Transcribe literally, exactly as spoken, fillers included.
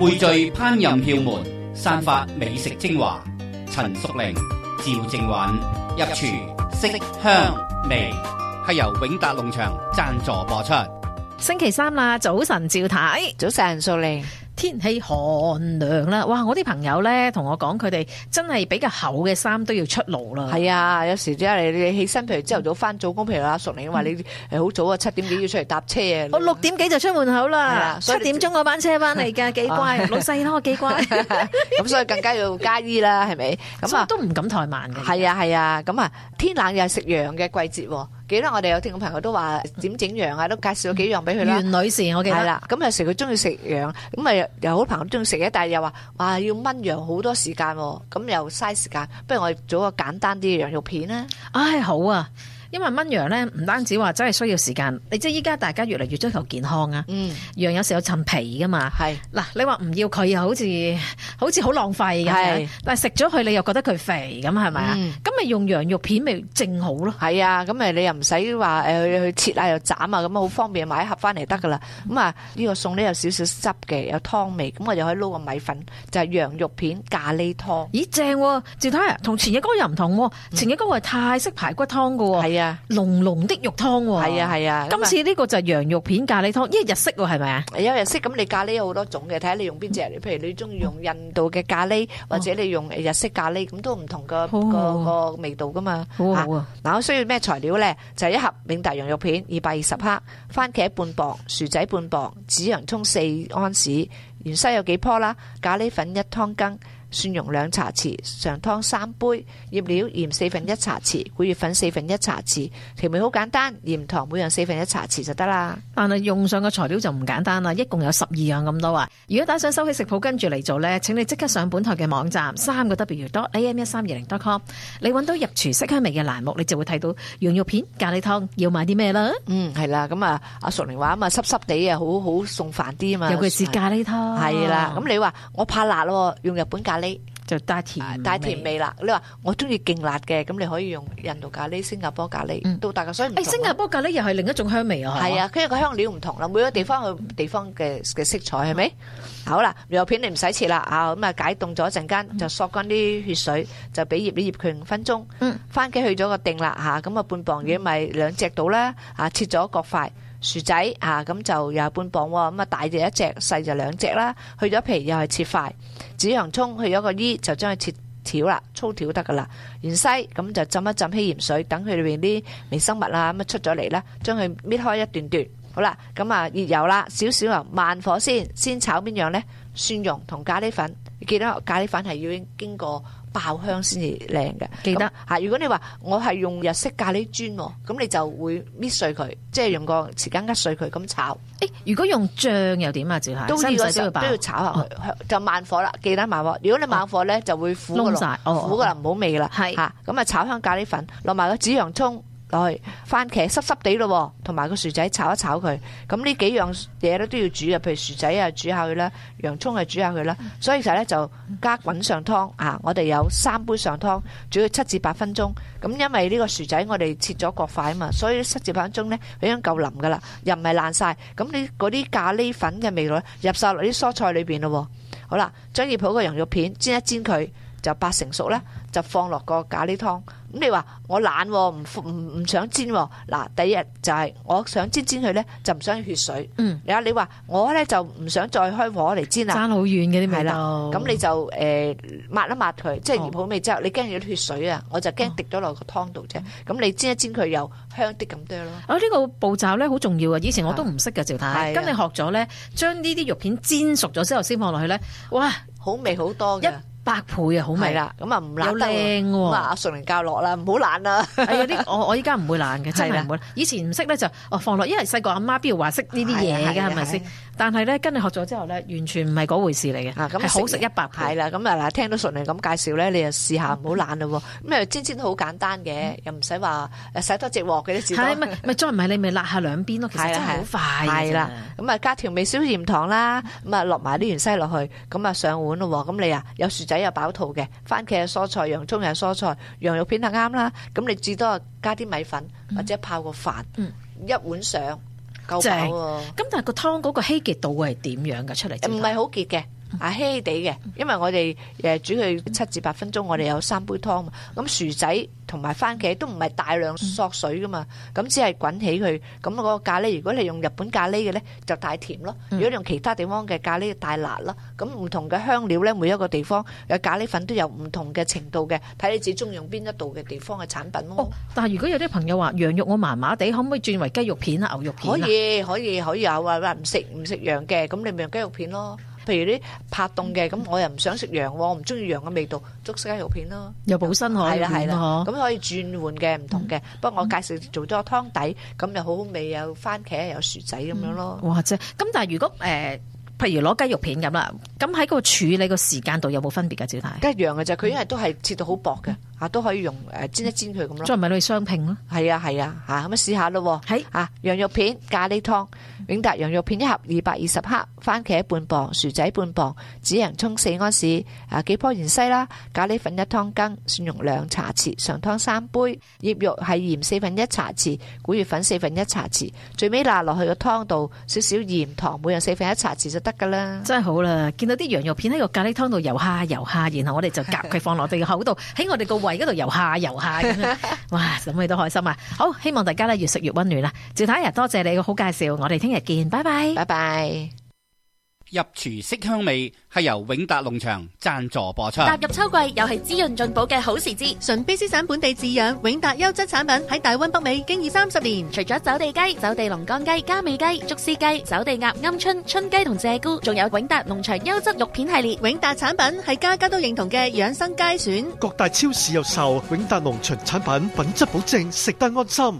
匯聚烹飪竅門，散發美食精華。陳淑玲、趙正允入廚色香味，係由永達農場贊助播出。 星期三啦，早晨趙太， 早晨淑玲。 天氣寒涼啦，哇！我啲朋友咧同我講，佢哋真係比較厚嘅衫都要出爐啦。 係啊，有時即係你你起身，譬如朝頭早翻早工，譬如阿淑玲話你誒好早啊，七點幾要出嚟搭車啊。 我六點幾就出門口啦，七點鐘嗰班車翻嚟㗎，幾乖，老細咯，幾乖。 咁所以更加要加衣啦，係咪？咁啊都唔敢怠慢嘅。 係啊係啊，咁啊天冷又係食羊嘅季節喎。記得我哋有聽眾朋友都話點整羊啊，都介紹咗幾樣俾佢啦。 袁女士，我記得係啦。咁有時佢中意食羊，咁啊有好多朋友中意食嘅，但係又話哇要炆羊好多時間，咁又嘥時間，不如我哋做個簡單啲嘅羊肉片啦。 唉，好啊。因為炆羊咧，唔單止話真係需要時間，你知依家大家越嚟越追求健康啊。嗯，羊有時有層皮噶嘛。係嗱，你話唔要佢又好似好似好浪費嘅。係，但係食咗佢你又覺得佢肥咁係咪啊？咁咪用羊肉片咪正好咯。係啊，咁咪你又唔使話誒去去切啊又斬啊，咁好方便買一盒翻嚟得噶啦。咁啊呢個餸咧有少少汁嘅，有湯味，咁我就可以撈個米粉，就係羊肉片咖喱湯。咦，正喎！趙太啊，同前日嗰個又唔同喎。前日嗰個係泰式排骨湯噶喎。係啊。濃濃的肉湯喎，係啊係啊，今次呢個就係羊肉片咖喱湯，因為日式喎係咪啊？有日式，咁你咖喱有好多種嘅，睇下你用邊隻。譬如你中意用印度嘅咖喱，或者你用日式咖喱，咁都唔同個個個味道噶嘛。好好啊！嗱，我需要咩材料咧？就係一盒永達羊肉片二百二十克，番茄半磅，薯仔半磅，紫洋葱四安士，芫茜有幾棵啦，咖喱粉一湯羹。蒜蓉兩茶匙，常湯三杯，醃料鹽四分一茶匙，古月粉四分一茶匙，調味好簡單，鹽糖每樣四分一茶匙就得啦。但係用上嘅材料就唔簡單啦，一共有十二樣咁多啊！如果打算收起食譜跟住嚟做呢，請你即刻上本台嘅網站三個 W dot A M 一三二零 dot com， 你揾到入廚色香味嘅欄目，你就會睇到羊肉片咖喱湯要買啲咩啦。嗯，係啦，咁啊，阿淑玲話啊嘛，濕濕地啊，好好餸飯啲啊嘛，尤其是咖喱湯。係啦，咁你話我怕辣咯，用日本咖喱。就帶甜帶甜味啦。你話我中意勁辣嘅，咁你可以用印度咖喱、新加坡咖喱、嗯、都得噶。所以誒，新加坡咖喱又係另一種香味啊。係啊，佢個香料唔同啦，每個地方有地方嘅嘅色彩係咪？好啦，羊肉片你唔使切啦啊，咁啊解凍咗一陣間，就索乾啲血水，就俾醃啲醃佢五分鐘。嗯，番茄去咗個定啦嚇，咁啊半磅嘢咪兩隻到啦啊，切咗各塊。薯仔啊，咁就又係半磅喎，咁啊大隻一隻，細就兩隻啦。去咗皮又係切塊，紫洋葱去咗個衣就將佢切條啦，粗條得噶啦。芫茜咁就浸一浸稀鹽水，等佢裏邊啲微生物啊咁啊出咗嚟啦，將佢搣開一段段。好啦，咁啊熱油啦，少少油，慢火先，先炒邊樣呢？蒜蓉同咖喱粉，你記得咖喱粉係要經過爆香先至靚嘅，記得嚇。如果你話我係用日式咖喱磚，咁你就會搣碎佢，即係用個匙羹扼碎佢咁炒。誒，如果用醬又點啊？趙太都呢個都要炒下去，就慢火啦，記得慢火。如果你猛火咧，就會苦㗎啦，苦㗎啦，唔好味啦。係嚇，咁啊炒香咖喱粉，落埋個紫洋葱。落去番茄濕濕地咯，同埋個薯仔炒一炒佢。咁呢幾樣嘢咧都要煮啊，譬如薯仔啊煮下佢啦，洋葱啊煮下佢啦。所以其實咧就加滾上湯啊，我哋有三杯上湯，煮佢七至八分鐘。咁因為呢個薯仔我哋切咗各塊啊嘛，所以七至八分鐘咧已經夠腍噶啦，又唔係爛晒。咁你嗰啲咖喱粉嘅味道入晒落啲蔬菜裏邊咯。好啦，將醃好個羊肉片煎一煎佢，就八成熟咧，就放落個咖喱湯。咁你話我懶唔唔唔想煎喎，嗱第一日就係我想煎煎佢咧，就唔想血水。嗯，你話你話我咧就唔想再開火嚟煎啦，爭好遠嘅啲味道。咁你就誒抹一抹佢，即係醃好味之後，你驚有啲血水啊，我就驚滴咗落個湯度啫。咁你煎一煎佢又香啲咁多咯。啊，呢個步驟咧好重要啊！以前我都唔識嘅，趙太，跟你學咗咧，將呢啲肉片煎熟咗之後先放落去咧，哇，好味好多嘅。百倍啊，好味啦！咁啊唔懶得喎，咁啊阿淑玲教落啦，唔好懶啦。係有啲我我依家唔會懶嘅，真係唔會。以前唔識咧就哦放落，因為細個阿媽邊度話識呢啲嘢嘅係咪先？但係咧跟你學咗之後咧，完全唔係嗰回事嚟嘅，係好食一百倍。係啦，咁啊嗱，聽到淑玲咁介紹咧，你就試下唔好懶咯。咁啊煎煎都好簡單嘅，又唔使話誒洗多隻鑊嘅啲字多。係咪咪再唔係你咪辣下兩邊咯？其實真係好快。係啦，咁啊加調味少鹽糖啦，咁啊落埋啲芫茜落去，咁啊上碗咯。咁你啊有薯仔有飽肚嘅，番茄係蔬菜，洋葱係蔬菜，羊肉片就啱啦。咁你至多加啲米粉或者泡個飯，一碗上夠飽喎。咁但係個湯嗰個稀結度會係點樣嘅出嚟？唔係好結嘅。 啊稀稀地嘅，因為我哋誒煮佢七至八分鐘，我哋有三杯湯嘛。咁薯仔同埋番茄都唔係大量索水噶嘛，咁、嗯、只係滾起佢。咁嗰個咖喱，如果你用日本咖喱嘅咧，就太甜咯；如果你用其他地方嘅咖喱，太辣咯。咁唔同嘅香料咧，每一個地方嘅咖喱粉都有唔同嘅程度嘅，睇你自己中意用邊一度嘅地方嘅產品咯。 哦，但係如果有啲朋友話羊肉我麻麻地，可唔可以轉為雞肉片啊、牛肉片啊？ 可以，可以，可以有啊！話唔食唔食羊嘅，咁你咪用雞肉片咯。譬如啲拍凍嘅，咁我又唔想食羊，我唔中意羊嘅味道，捉雞肉片咯。 又補身可以， 係啦係啦，咁嗬。 可以轉換嘅唔同嘅。不過我介紹做咗個湯底，咁又好好味，有番茄有薯仔咁樣咯。 哇！即係咁，但係如果誒，譬如攞雞肉片咁啦，咁喺個處理個時間度有冇分別㗎？趙太， 梗係一樣嘅啫，佢因為都係切到好薄嘅，嚇都可以用誒煎一煎佢咁咯。 再唔係你雙拼咯。 係啊係啊嚇，咁樣試下咯。 係啊，羊肉片咖喱湯，永達羊肉片一盒二百二十克，番茄半磅，薯仔半磅，紫洋葱四安士，啊幾棵芫茜啦，咖喱粉一湯羹，蒜蓉兩茶匙，上湯三杯，醃肉係鹽四分一茶匙，古月粉四分一茶匙，最尾辣落去個湯度，少少鹽糖，每樣四分一茶匙就得噶啦。 真係好啦，見到啲羊肉片喺個咖喱湯度游下游下，然後我哋就夾佢放落地嘅口度，喺我哋個胃嗰度游下游下咁樣，哇！諗起都開心啊！好，希望大家咧越食越溫暖啦。趙太日多謝你嘅好介紹，我哋聽日見，拜拜， 拜拜。 入廚色香味係由永達農場贊助播出。 踏入秋季，又係滋潤進補嘅好時節。 純卑詩省本地飼養永達優質產品喺大溫北美經已三十年。 除咗走地雞、走地龍乾雞、加美雞、竹絲雞、走地鴨、鵪鶉、春雞同鷓鴣，仲有永達農場優質肉片系列。 永達產品係家家都認同嘅養生佳選。 各大超市有售，永達農場產品品質保證，食得安心。